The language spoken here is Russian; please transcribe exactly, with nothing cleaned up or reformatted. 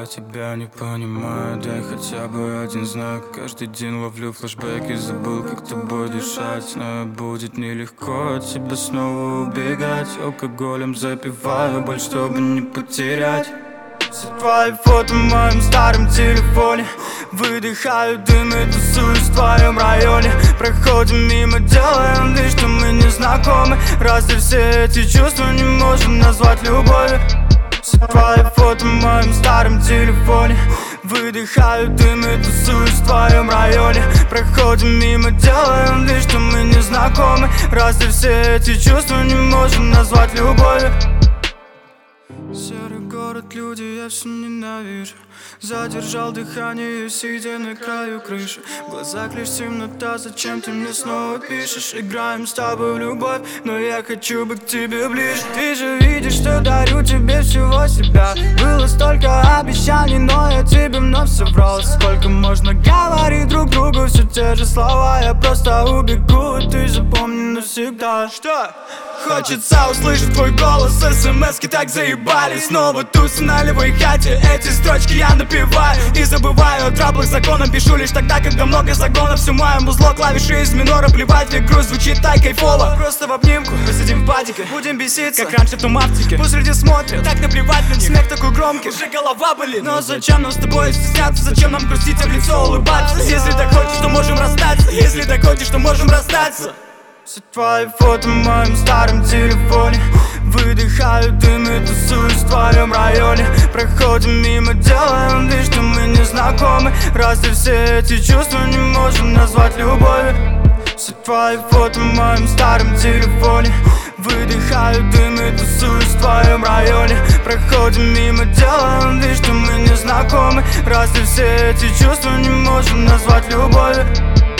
я тебя не понимаю. Дай хотя бы один знак. Каждый день ловлю флешбеки, забыл, как тобой дышать. Знаю, будет нелегко от тебя снова убегать. Алкоголем запиваю боль, чтобы не потерять. Все твои фото в моем старом телефоне. Выдыхаю дым и тусуюсь в твоем районе. Проходим мимо, делаем вид, что мы не знакомы. Разве все эти чувства не можем назвать любовью? Все твои фото в моем старом телефоне. Выдыхаю дым и тусуюсь в твоем районе. Проходим мимо, делаем вид, что мы не знакомы. Разве все эти чувства не можем назвать любовью? Серый город, люди, я все ненавижу. Задержал дыхание, сидя на краю крыши. В глазах лишь темнота, зачем ты мне снова пишешь? Играем с тобой в любовь, но я хочу быть к тебе ближе. Ты же видишь, что дарю тебе всего себя. Было столько обещаний, но я тебе вновь соврал. Сколько можно говорить друг другу все те же слова. Я просто убегу, и ты запомни навсегда. Что? Хочется услышать твой голос, смс-ки так заебали. Снова тусы на левой хате, эти строчки я напеваю. И забываю о траблах закона, пишу лишь тогда, когда много загонов. Все мое музло, клавиши из минора, плевать в игру, звучит так кайфово. Просто в обнимку, посидим в падике, будем беситься, как раньше в том Арктике. Пусть люди смотрят, так наплевать на них. Смех такой громкий, уже голова болит. Но зачем нам с тобой стесняться, зачем нам грустить, а в лицо улыбаться? Если так хочешь, то можем расстаться. Если так хочешь, то можем расстаться. Все твои фото в моем старом телефоне. Выдыхаю дым и тусуюсь в твоем районе. Проходим мимо, делаем вид, что мы не знакомы. Разве все эти чувства не можем назвать любовью? Все твои фото в моем старом телефоне. Выдыхаю дым и тусуюсь в твоем районе. Проходим мимо, делаем вид, что мы не знакомы. Разве все эти чувства не можем назвать любовью?